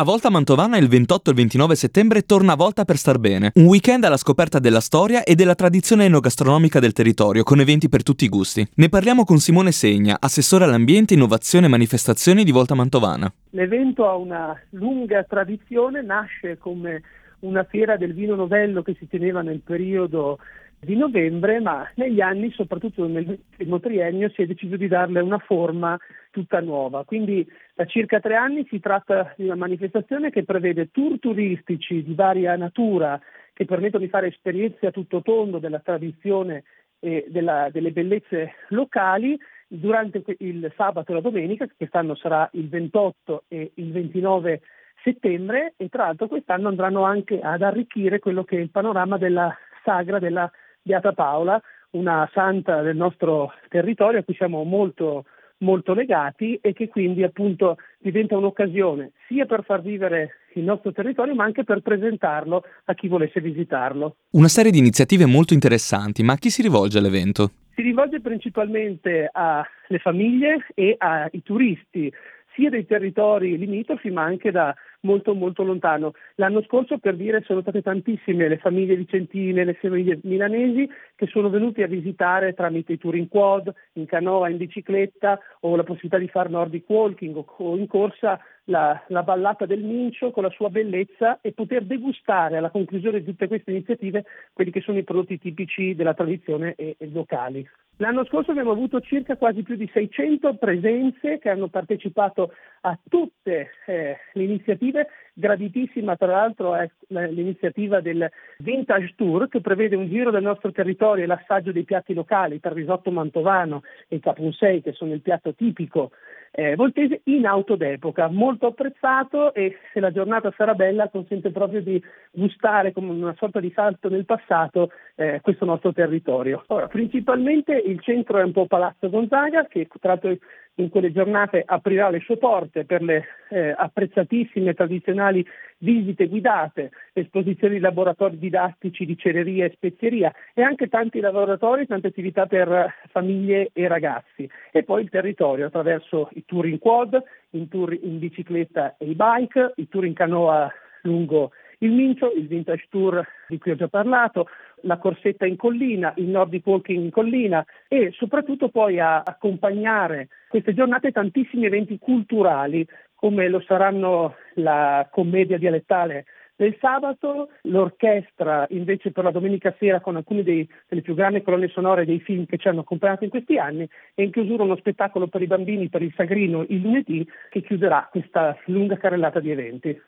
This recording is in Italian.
A Volta Mantovana il 28 e il 29 settembre torna Volta per star bene. Un weekend alla scoperta della storia e della tradizione enogastronomica del territorio, con eventi per tutti i gusti. Ne parliamo con Simone Segna, assessore all'ambiente, innovazione e manifestazioni di Volta Mantovana. L'evento ha una lunga tradizione, nasce come una fiera del vino novello che si teneva nel periodo di novembre, ma negli anni, soprattutto nel primo triennio, si è deciso di darle una forma tutta nuova. Quindi da circa 3 anni si tratta di una manifestazione che prevede tour turistici di varia natura che permettono di fare esperienze a tutto tondo della tradizione e delle bellezze locali durante il sabato e la domenica, che quest'anno sarà il 28 e il 29 settembre, e tra l'altro quest'anno andranno anche ad arricchire quello che è il panorama della sagra della Beata Paola, una santa del nostro territorio a cui siamo molto molto legati e che quindi appunto diventa un'occasione sia per far vivere il nostro territorio ma anche per presentarlo a chi volesse visitarlo. Una serie di iniziative molto interessanti, ma a chi si rivolge all'evento? Si rivolge principalmente alle famiglie e ai turisti, sia dei territori limitrofi ma anche da molto molto lontano. L'anno scorso, per dire, sono state tantissime le famiglie vicentine, le famiglie milanesi che sono venuti a visitare tramite i tour in quad, in canoa, in bicicletta o la possibilità di fare nordic walking o in corsa la vallata del Mincio con la sua bellezza e poter degustare alla conclusione di tutte queste iniziative quelli che sono i prodotti tipici della tradizione e locali. L'anno scorso abbiamo avuto circa quasi più di 600 presenze che hanno partecipato a tutte le iniziative. Graditissima tra l'altro è l'iniziativa del Vintage Tour, che prevede un giro del nostro territorio e l'assaggio dei piatti locali tra il risotto mantovano e il capunsei, che sono il piatto tipico voltese, in auto d'epoca, molto apprezzato, e se la giornata sarà bella consente proprio di gustare come una sorta di salto nel passato questo nostro territorio. Ora, principalmente il centro è un po' Palazzo Gonzaga, che tra l'altro in quelle giornate aprirà le sue porte per le apprezzatissime tradizionali visite guidate, esposizioni di laboratori didattici di cereria e spezieria e anche tanti laboratori, tante attività per famiglie e ragazzi. E poi il territorio attraverso i tour in quad, i tour in bicicletta e i bike, i tour in canoa lungo il Mincio, il Vintage Tour di cui ho già parlato, la corsetta in collina, il Nordic Walking in collina e soprattutto poi a accompagnare queste giornate tantissimi eventi culturali come lo saranno la commedia dialettale del sabato, l'orchestra invece per la domenica sera con alcune delle più grandi colonne sonore dei film che ci hanno accompagnato in questi anni e in chiusura uno spettacolo per i bambini per il Sagrino il lunedì che chiuderà questa lunga carrellata di eventi.